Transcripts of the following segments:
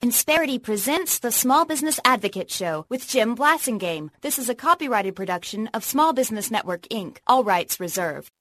Insperity presents the Small Business Advocate Show with Jim Blasingame. This is a copyrighted production of Small Business Network, Inc., all rights reserved.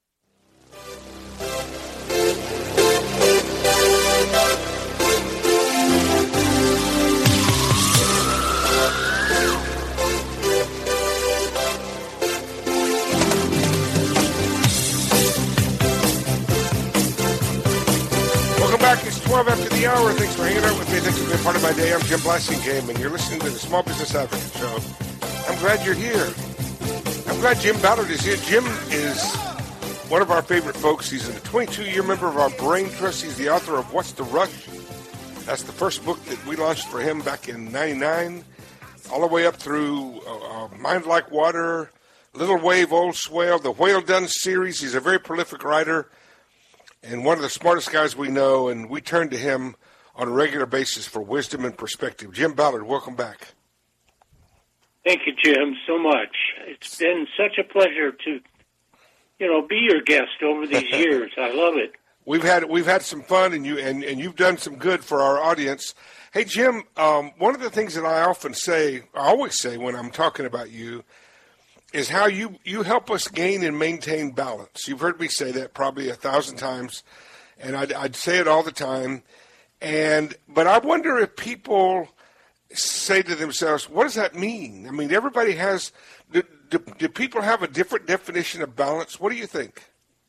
Back. It's 12 after the hour. Thanks for hanging out with me. Thanks for being part of my day. I'm Jim Blasingame, and you're listening to the Small Business Advocate Show. I'm glad you're here. I'm glad Jim Ballard is here. Jim is one of our favorite folks. He's a 22-year member of our Brain Trust. He's the author of What's the Rush? That's the first book that we launched for him back in 99, all the way up through Mind Like Water, Little Wave, Old Swale, the Whale Done series. He's a very prolific writer and one of the smartest guys we know, and we turn to him on a regular basis for wisdom and perspective. Jim Ballard, welcome back. Thank you, Jim, so much. It's been such a pleasure to, be your guest over these years. I love it. We've had some fun, and you've done some good for our audience. Hey, Jim, one of the things that I always say when I'm talking about you, is how you help us gain and maintain balance. You've heard me say that probably 1,000 times, and I'd say it all the time. But I wonder if people say to themselves, what does that mean? I mean, everybody has, do people have a different definition of balance? What do you think?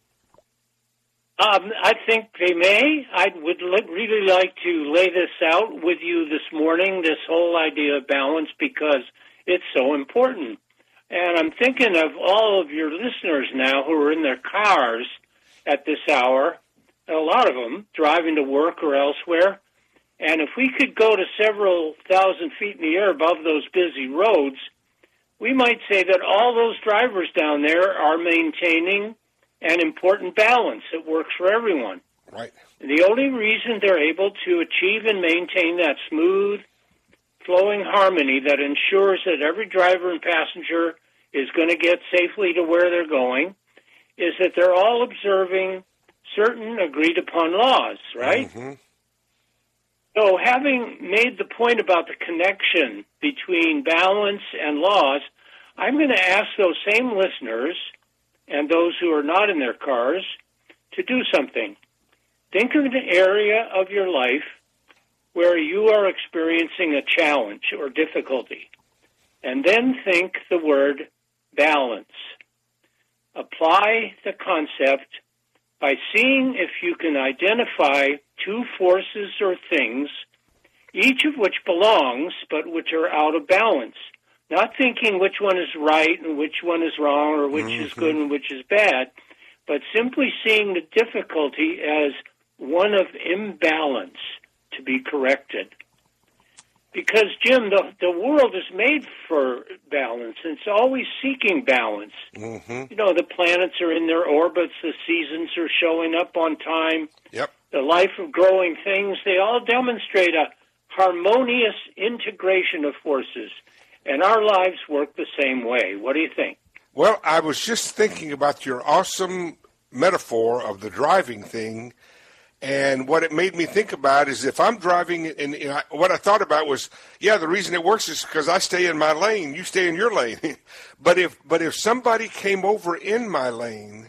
I think they may. I would really like to lay this out with you this morning, this whole idea of balance, because it's so important. And I'm thinking of all of your listeners now who are in their cars at this hour, a lot of them driving to work or elsewhere. And if we could go to several thousand feet in the air above those busy roads, we might say that all those drivers down there are maintaining an important balance that works for everyone. Right. And the only reason they're able to achieve and maintain that smooth, flowing harmony that ensures that every driver and passenger is going to get safely to where they're going is that they're all observing certain agreed-upon laws, right? Mm-hmm. So having made the point about the connection between balance and laws, I'm going to ask those same listeners and those who are not in their cars to do something. Think of an area of your life where you are experiencing a challenge or difficulty, and then think the word balance. Apply the concept by seeing if you can identify two forces or things, each of which belongs, but which are out of balance. Not thinking which one is right and which one is wrong or which is good and which is bad, but simply seeing the difficulty as one of imbalance to be corrected. Because, Jim, the world is made for balance, and it's always seeking balance. Mm-hmm. The planets are in their orbits, the seasons are showing up on time. Yep. The life of growing things, they all demonstrate a harmonious integration of forces, and our lives work the same way. What do you think? Well, I was just thinking about your awesome metaphor of the driving thing. And what it made me think about is if I'm driving, and what I thought about was, the reason it works is because I stay in my lane, you stay in your lane. But if somebody came over in my lane,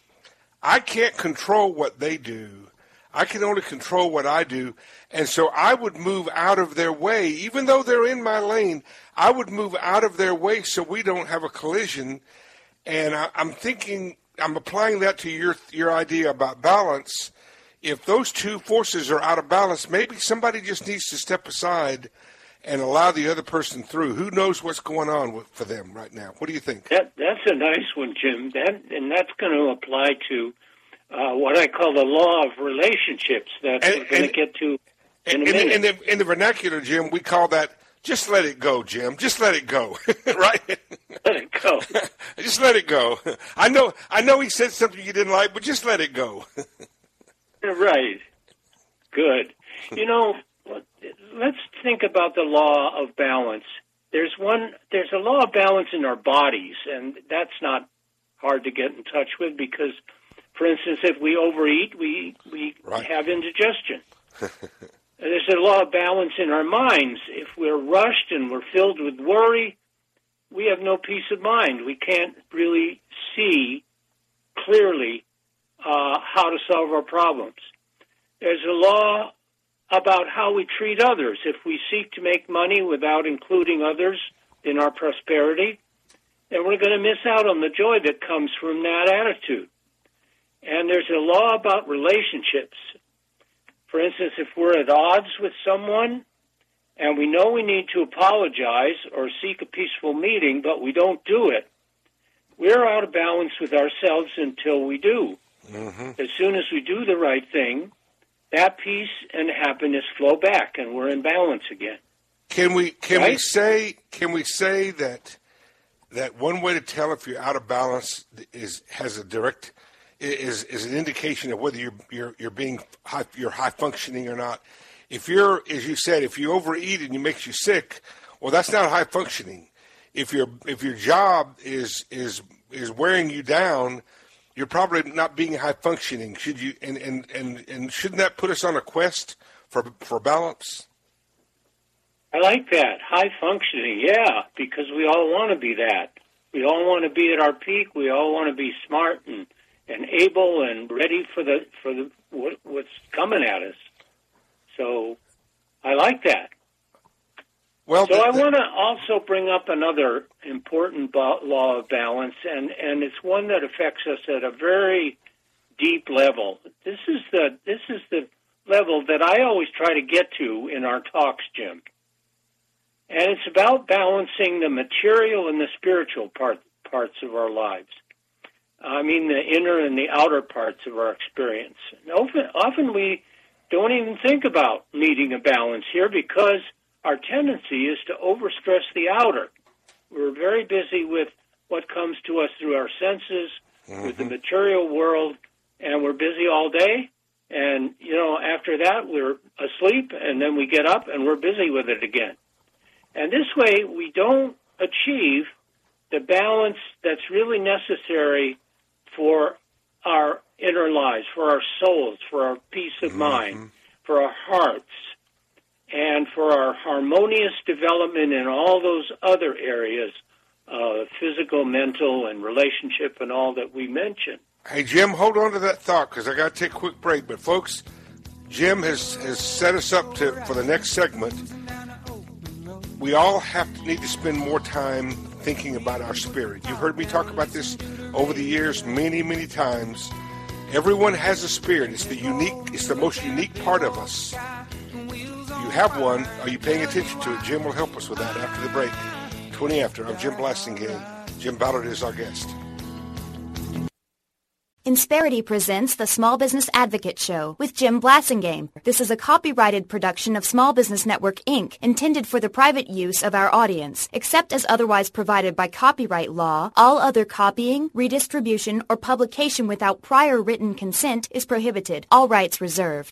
I can't control what they do. I can only control what I do. And so I would move out of their way. Even though they're in my lane, I would move out of their way so we don't have a collision. And I'm applying that to your idea about balance. If those two forces are out of balance, maybe somebody just needs to step aside and allow the other person through. Who knows what's going on for them right now? What do you think? That's a nice one, Jim. And that's going to apply to what I call the law of relationships that we're going to get to in a minute. In the vernacular, Jim, we call that just let it go, Jim. Just let it go, right? Let it go. Just let it go. I know he said something you didn't like, but just let it go. Right. Good. Let's think about the law of balance. There's a law of balance in our bodies, and that's not hard to get in touch with because, for instance, if we overeat, we have indigestion. There's a law of balance in our minds. If we're rushed and we're filled with worry, we have no peace of mind. We can't really see clearly how to solve our problems. There's a law about how we treat others. If we seek to make money without including others in our prosperity, then we're going to miss out on the joy that comes from that attitude. And there's a law about relationships. For instance, if we're at odds with someone and we know we need to apologize or seek a peaceful meeting, but we don't do it, we're out of balance with ourselves until we do. As soon as we do the right thing, that peace and happiness flow back, and we're in balance again. Can we say that one way to tell if you're out of balance is an indication of whether you're being high functioning or not? If you're, as you said, if you overeat and it makes you sick, well, that's not high functioning. If your job is wearing you down, you're probably not being high functioning. Should you and shouldn't that put us on a quest for balance? I like that. High functioning, yeah, because we all want to be that. We all want to be at our peak. We all want to be smart and able and ready for what's coming at us. So I like that. Well, so I want to also bring up another important law of balance, and it's one that affects us at a very deep level. This is the level that I always try to get to in our talks, Jim. And it's about balancing the material and the spiritual parts of our lives. I mean, the inner and the outer parts of our experience. And often we don't even think about needing a balance here because our tendency is to overstress the outer. We're very busy with what comes to us through our senses, with the material world, and we're busy all day. And, after that, we're asleep, and then we get up, and we're busy with it again. And this way, we don't achieve the balance that's really necessary for our inner lives, for our souls, for our peace of mind, for our hearts, and for our harmonious development in all those other areas, physical, mental, and relationship, and all that we mentioned. Hey, Jim, hold on to that thought, because I got to take a quick break. But, folks, Jim has set us up for the next segment. We all need to spend more time thinking about our spirit. You've heard me talk about this over the years many, many times. Everyone has a spirit. It's the most unique part of us. You have one. Are you paying attention to it? Jim will help us with that after the break. 20 after. I'm Jim Blasingame. Jim Ballard is our guest. Insperity presents the Small Business Advocate Show with Jim Blasingame. This is a copyrighted production of Small Business Network, Inc., intended for the private use of our audience. Except as otherwise provided by copyright law, all other copying, redistribution, or publication without prior written consent is prohibited. All rights reserved.